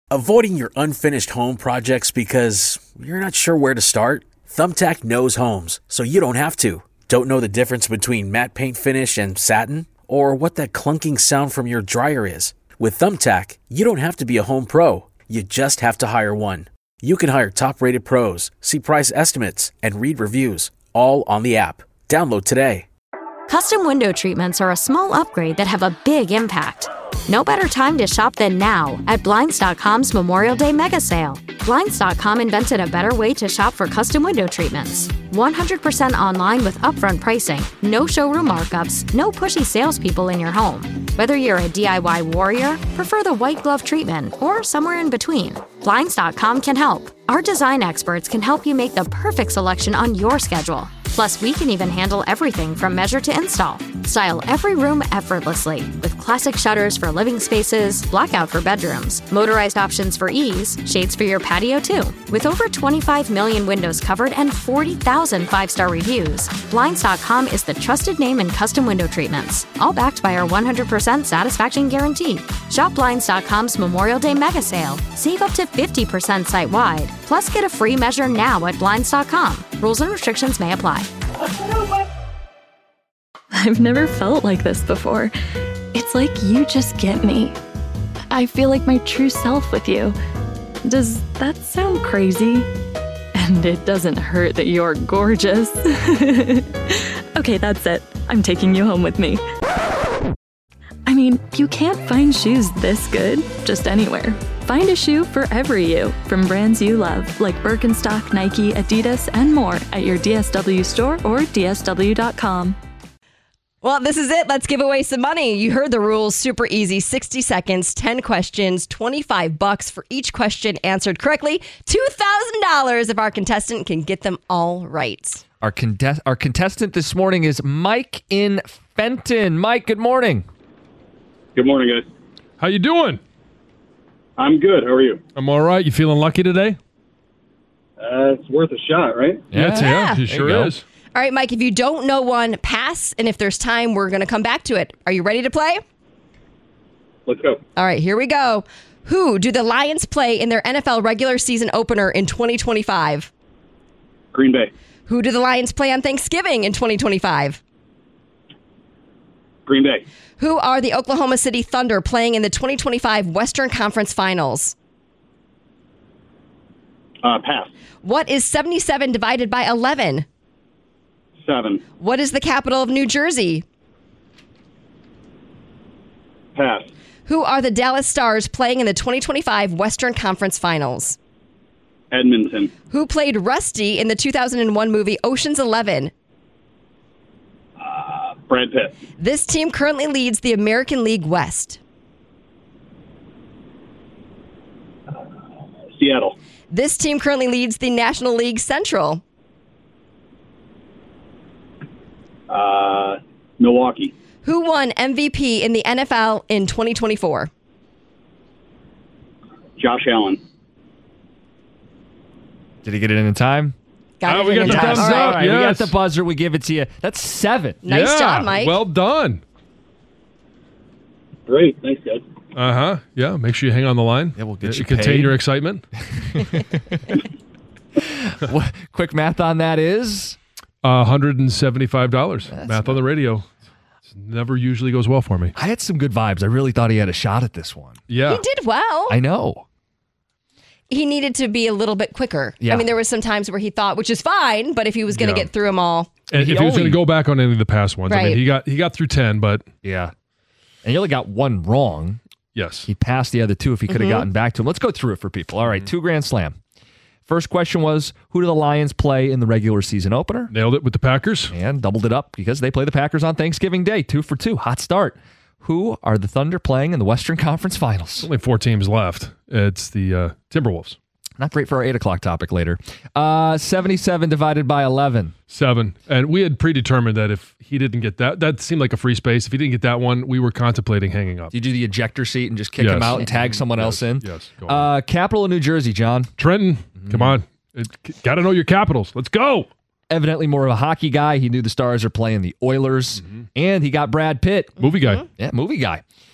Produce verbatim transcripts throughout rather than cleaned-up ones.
Avoiding your unfinished home projects because you're not sure where to start? Thumbtack knows homes, so you don't have to. Don't know the difference between matte paint finish and satin? Or what that clunking sound from your dryer is? With Thumbtack, you don't have to be a home pro. You just have to hire one. You can hire top-rated pros, see price estimates, and read reviews, all on the app. Download today. Custom window treatments are a small upgrade that have a big impact. No better time to shop than now at Blinds dot com's Memorial Day Mega Sale. Blinds dot com invented a better way to shop for custom window treatments. one hundred percent online with upfront pricing, no showroom markups, no pushy salespeople in your home. Whether you're a D I Y warrior, prefer the white glove treatment, or somewhere in between, Blinds dot com can help. Our design experts can help you make the perfect selection on your schedule. Plus, we can even handle everything from measure to install. Style every room effortlessly with classic shutters for living spaces, blackout for bedrooms, motorized options for ease, shades for your patio too. With over twenty-five million windows covered and forty thousand five-star reviews, Blinds dot com is the trusted name in custom window treatments, all backed by our one hundred percent satisfaction guarantee. Shop Blinds dot com's Memorial Day Mega Sale. Save up to fifty percent site-wide. Plus, get a free measure now at Blinds dot com. Rules and restrictions may apply. I've never felt like this before. It's like you just get me. I feel like my true self with you. Does that sound crazy? And it doesn't hurt that you're gorgeous. Okay, that's it. I'm taking you home with me. I mean, you can't find shoes this good just anywhere. Find a shoe for every you from brands you love, like Birkenstock, Nike, Adidas, and more at your D S W store or D S W dot com. Well, this is it. Let's give away some money. You heard the rules. Super easy. sixty seconds, ten questions, twenty-five bucks for each question answered correctly. two thousand dollars if our contestant can get them all right. Our, conde- our contestant this morning is Mike in Fenton. Mike, good morning. Good morning, guys. How you doing? I'm good. How are you? I'm all right. You feeling lucky today? Uh, it's worth a shot, right? Yeah, it's, yeah, Yeah. it sure is. All right, Mike, if you don't know one, pass. And if there's time, we're going to come back to it. Are you ready to play? Let's go. All right, here we go. Who do the Lions play in their N F L regular season opener in twenty twenty-five? Green Bay. Who do the Lions play on Thanksgiving in twenty twenty-five? Green Bay. Who are the Oklahoma City Thunder playing in the twenty twenty-five Western Conference Finals? Uh, pass. What is seventy-seven divided by eleven? Seven. What is the capital of New Jersey? Pass. Who are the Dallas Stars playing in the twenty twenty-five Western Conference Finals? Edmonton. Who played Rusty in the two thousand one movie Ocean's Eleven? Uh, Brad Pitt. This team currently leads the American League West. Uh, Seattle. This team currently leads the National League Central. Uh, Milwaukee. Who won M V P in the N F L in twenty twenty-four? Josh Allen. Did he get it in time? Got Oh, it we in got in the time. thumbs All up. right. All right, we got Yes. the buzzer. We give it to you. That's seven. Nice Yeah, job, Mike. Well done. Great. Thanks, guys. Uh-huh. Yeah, make sure you hang on the line. Yeah, we'll get Uh, you Contain paid. your excitement. What, quick math on that is? Uh, one hundred seventy-five dollars. That's Math on the radio. It never usually goes well for me. I had some good vibes. I really thought he had a shot at this one. Yeah. He did well. I know. He needed to be a little bit quicker. Yeah. I mean, there was some times where he thought, which is fine, but if he was going to Yeah. get through them all. And He if he was only- going to go back on any of the past ones, I Right. mean, he got he got through ten, but Yeah. And he only got one wrong. yes. He passed the other two if he could have Mhm. gotten back to him. Let's go through it for people. All right, two grand slam. First question was, who do the Lions play in the regular season opener? Nailed it with the Packers. And doubled it up because they play the Packers on Thanksgiving Day. Two for two. Hot start. Who are the Thunder playing in the Western Conference Finals? Only four teams left. It's the uh, Timberwolves. Not great for our eight o'clock topic later. Uh, seventy-seven divided by eleven. Seven. And we had predetermined that if he didn't get that, that seemed like a free space. If he didn't get that one, we were contemplating hanging up. Do you do the ejector seat and just kick Yes. him out and tag someone Yes, else in? yes, go on. Uh, capital of New Jersey, John. Trenton, come on. Got to know your capitals. Let's go. Evidently more of a hockey guy. He knew the Stars are playing the Oilers. And he got Brad Pitt. Movie guy. Yeah, movie guy.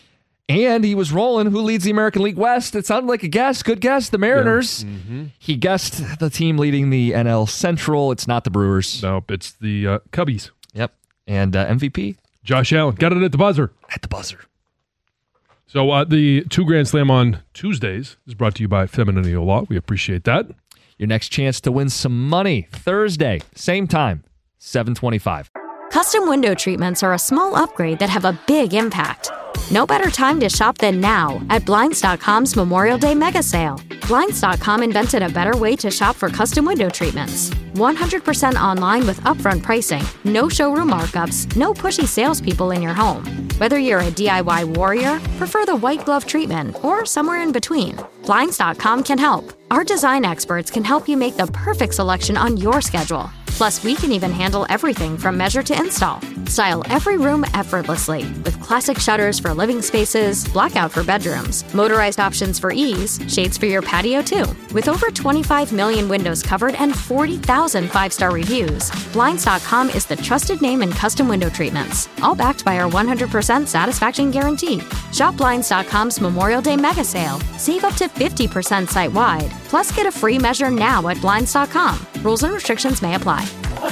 And he was rolling. Who leads the American League West? It sounded like a guess. Good guess. The Mariners. Yeah. Mm-hmm. He guessed the team leading the N L Central. It's not the Brewers. Nope, it's the uh, Cubbies. Yep. And uh, M V P? Josh Allen. Got it at the buzzer. At the buzzer. So uh, the two Grand Slam on Tuesdays is brought to you by Femininity Law. We appreciate that. Your next chance to win some money. Thursday, same time, seven twenty-five. Custom window treatments are a small upgrade that have a big impact. No better time to shop than now at Blinds dot com's Memorial Day mega sale. Blinds dot com invented a better way to shop for custom window treatments. one hundred percent online with upfront pricing, no showroom markups, no pushy salespeople in your home. Whether you're a D I Y warrior, prefer the white glove treatment, or somewhere in between, Blinds dot com can help. Our design experts can help you make the perfect selection on your schedule. Plus, we can even handle everything from measure to install. Style every room effortlessly with classic shutters for living spaces, blackout for bedrooms, motorized options for ease, shades for your patio too. With over twenty-five million windows covered and forty thousand five-star reviews, Blinds dot com is the trusted name in custom window treatments, all backed by our one hundred percent satisfaction guarantee. Shop Blinds dot com's Memorial Day mega sale. Save up to fifty percent site-wide. Plus, get a free measure now at Blinds dot com. Rules and restrictions may apply.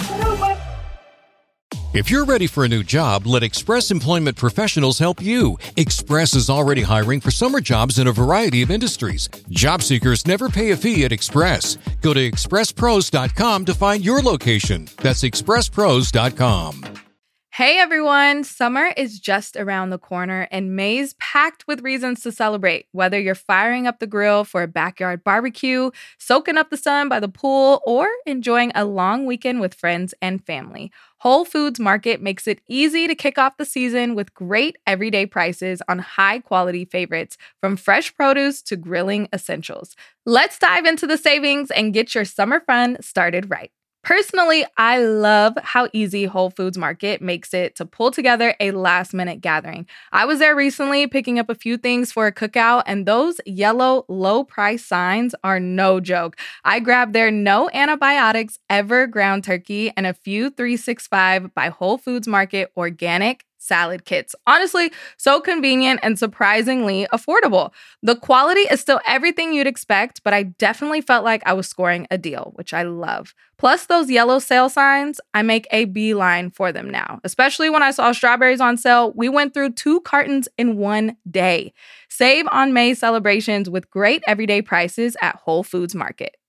If you're ready for a new job, let Express Employment Professionals help you. Express is already hiring for summer jobs in a variety of industries. Job seekers never pay a fee at Express. Go to express pros dot com to find your location. That's express pros dot com. Hey everyone, summer is just around the corner and May's packed with reasons to celebrate. Whether you're firing up the grill for a backyard barbecue, soaking up the sun by the pool, or enjoying a long weekend with friends and family, Whole Foods Market makes it easy to kick off the season with great everyday prices on high-quality favorites, from fresh produce to grilling essentials. Let's dive into the savings and get your summer fun started right. Personally, I love how easy Whole Foods Market makes it to pull together a last-minute gathering. I was there recently picking up a few things for a cookout, and those yellow low-price signs are no joke. I grabbed their no antibiotics ever ground turkey and a few three sixty-five by Whole Foods Market organic salad kits. Honestly, so convenient and surprisingly affordable. The quality is still everything you'd expect, but I definitely felt like I was scoring a deal, which I love. Plus, those yellow sale signs, I make a beeline for them now. Especially when I saw strawberries on sale, we went through two cartons in one day. Save on May celebrations with great everyday prices at Whole Foods Market.